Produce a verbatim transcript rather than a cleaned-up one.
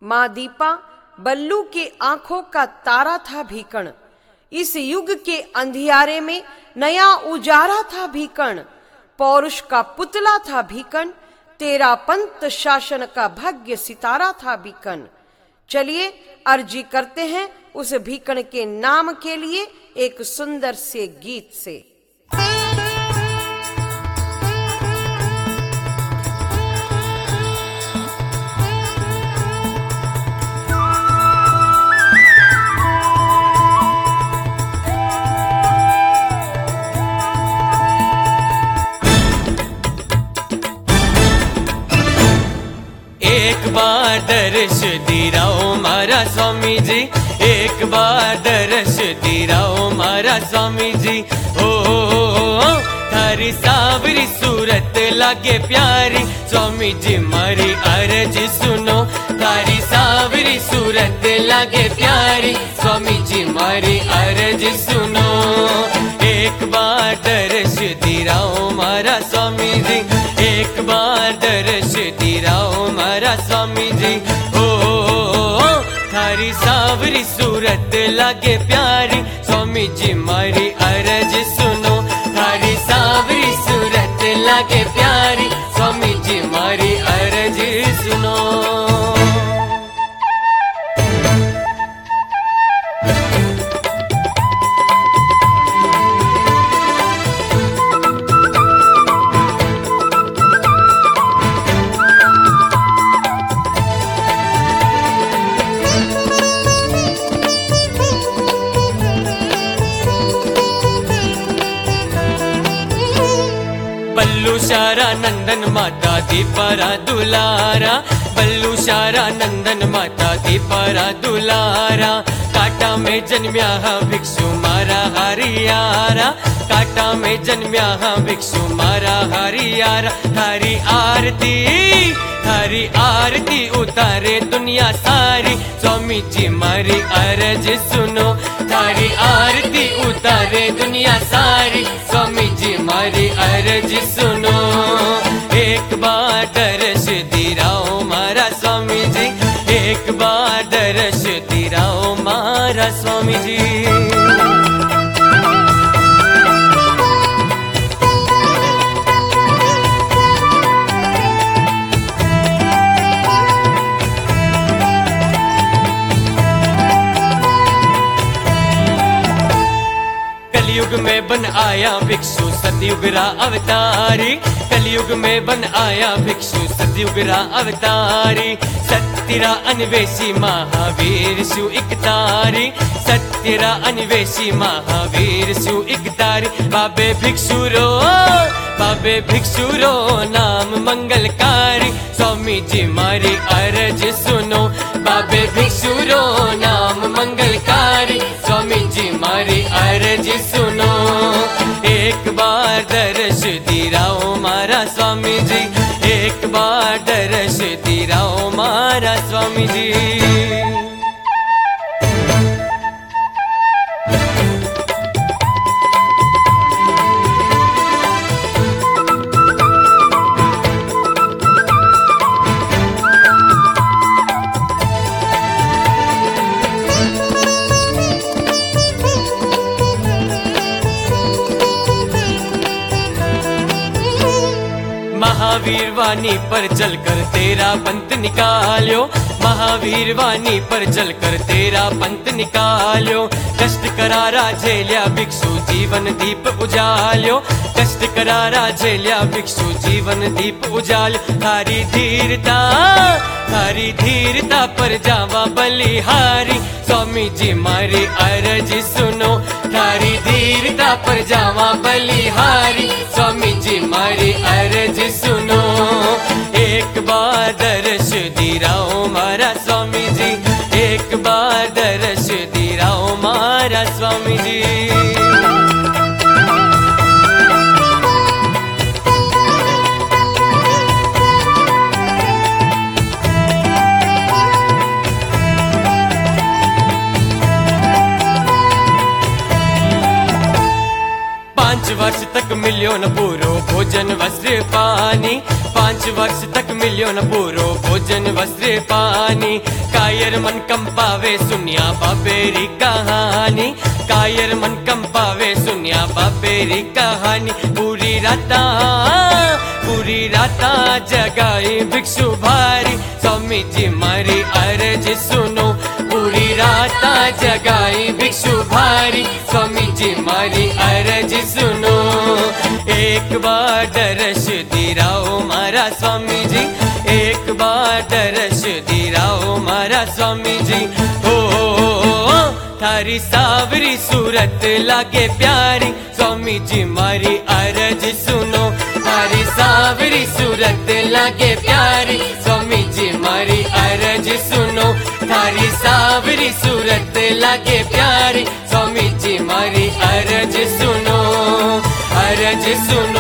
माँ दीपा बल्लू के आंखों का तारा था भीकण। इस युग के अंधियारे में नया उजारा था भीकण। पौरुष का पुतला था भीकण, तेरा पंत शासन का भाग्य सितारा था भीकण। चलिए अर्जी करते हैं उस भीकण के नाम के लिए एक सुंदर से गीत से। एक बार दर्श दिराओ मारा स्वामी जी, एक बार दर्श दिराओ मारा स्वामी जी। ओ, ओ, ओ थारी सावरी सूरत लागे प्यारी, स्वामी जी मारी अर्ज सुनो। थारी सावरी सूरत लागे प्यारी, स्वामी जी मारी अर्ज सुनो। एक बार दर्श दिराओ मारा स्वामी जी, एक बार दर्श दिराओ मारा स्वामी जी। ओ, ओ, ओ थारी सावरी सूरत लागे प्यारी, स्वामी जी मारी अर्ज सुनो। थारी सावरी सूरत लागे प्यारी, स्वामी जी मारी अर्ज सुनो। बल्लू शारा नंदन माता दीपारा दुलारा, बल्लू शारा नंदन माता दीपारा दुलारा। काटा में जन्म्या हा भिक्षु मारा हरियारा, काटा में जन्म्या हा भिक्षु मारा हरियारा। थारी आरती थारी आरती उतारे दुनिया सारी, स्वामी जी मारी अर्ज सुनो। थारी आरती उतारे दुनिया सारी, स्वामी जी मारी अर्ज सुनो। एक बार दर्श दिराओ मारा स्वामी जी, एक बार दर्श दिराओ मारा स्वामी जी। कलयुग में बन आया भिक्षु सतयुगरा अवतारी, कलयुग में बन आया भिक्षु सतयुगरा अवतारी। सत्यरा अन्वेषी महावीर शिव इकतारी, सत्यरा अन्वेषी महावीर शिव इकतारी। बाबे भिक्षु रो बाबे भिक्षु रो नाम मंगलकारी, स्वामी जी मारी अर्ज सुनो। बाबे भिक्षु रो नाम मंगलकारी, स्वामी जी मारी अर्ज सुनो। एक बार दर्श दिराओ मारा स्वामी जी, एक बार दर्श दिराओ मारा स्वामी जी। महावीर वाणी पर चलकर तेरा पंथ निकालो, महावीर वाणी पर चलकर तेरा पंथ निकालो। कष्ट करारा झेल्या भिक्षु जीवन दीप उजालो, कष्ट करारा झेल्या भिक्षु जीवन दीप उजालो। थारी धीरता थारी धीरता पर जावा बलिहारी, स्वामी जी मारी अर्ज सुनो। थारी धीरता पर जावा बलिहारी, स्वामी जी मारी अर्ज सुनो। एक बार दर्श दिराओ मारा स्वामी जी, एक बार दर्श दिराओ मारा स्वामी जी। पांच वर्ष तक मिलियो न पूरो भोजन वस्त्र पानी, पांच पांच वर्ष तक मिलियो न पूरो भोजन वस्त्र पानी। कायर मन कंपावे सुनिया बाबेरी कहानी, कायर मन कंपावे सुनिया बाबेरी कहानी। पूरी राता पूरी राता जगाई भिक्षु भारी, स्वामी जी मारी अर्ज सुनो। पूरी राता जगाई भिक्षु भारी, स्वामी जी मारी अर्ज सुनो। एक बार दर्श दिराओ मारा स्वामी जी, एक बार दर्श दिराओ मारा स्वामी जी। हो थारी सावरी सूरत लागे प्यारी, स्वामी जी मारी अर्ज सुनो। थारी सावरी सूरत लागे प्यारी, स्वामी जी मारी अर्ज सुनो। थारी सावरी सूरत लागे प्यारी, स्वामी जी मारी अर्ज सुनो, अर्ज सुनो।